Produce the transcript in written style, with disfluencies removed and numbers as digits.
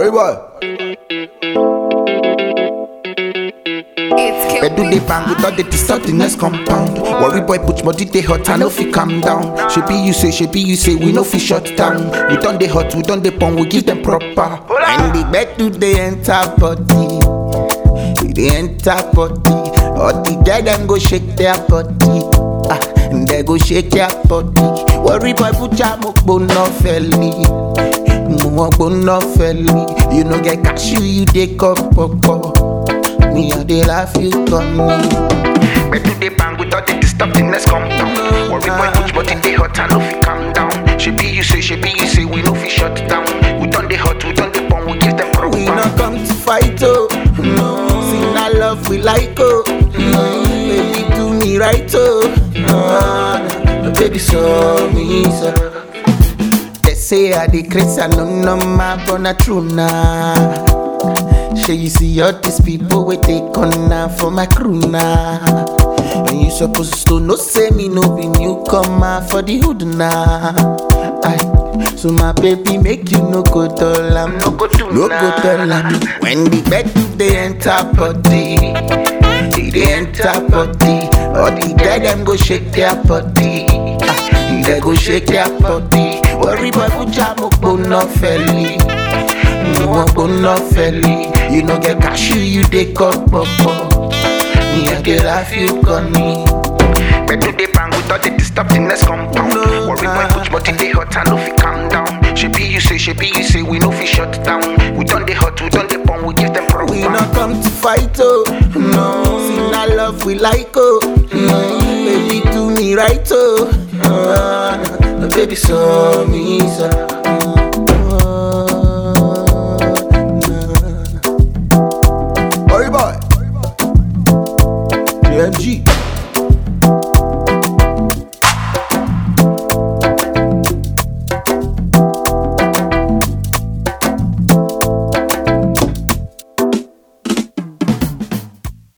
Worry boy. Where do they bang without the disturb the next compound? Worry boy put body they hot and no fi calm down. Shebi you say we no fi shut down. We done the hot, we done the pong, we give them proper. And the bed do they enter body, they enter body. All the guy them go shake their body, and they go shake their body. Worry boy put your mukbo no felly, mukbo no felly. You no get cash you dey cup pop. Me and they laugh you come me. Where do they bang without the disturb the next compound? Worry boy push but in the hot and no fi calm down. Shebi you say we no fi shut down. We done the hot, we done the bomb, we give them proper. We not come to fight oh, no. See that love we like oh, no. Baby do me right oh, no. Baby show me so. They say I the crazy, I no my bona true nah. Sure you see all these people we take on now for my crew now. And you supposed to know say me no be newcomer for the hood now. So my baby make you no go tell am, no go tell am. When the bed they enter body, they enter body. All the dead them go shake their body, they go shake their body. Worry boy put your mukbo no felly, mukbo no felly. You no get cash you dey cup pop. Me I dey laugh you con me. Where do they bang without the disturb the next compound? Worry boy put body they hot and no fi calm down. Shebi you say we no fi shut down. We done the hot, we done the bomb, we give them proper. We not come to fight oh, no. See that love we like oh, no. Baby do me right oh, no. Baby show me so.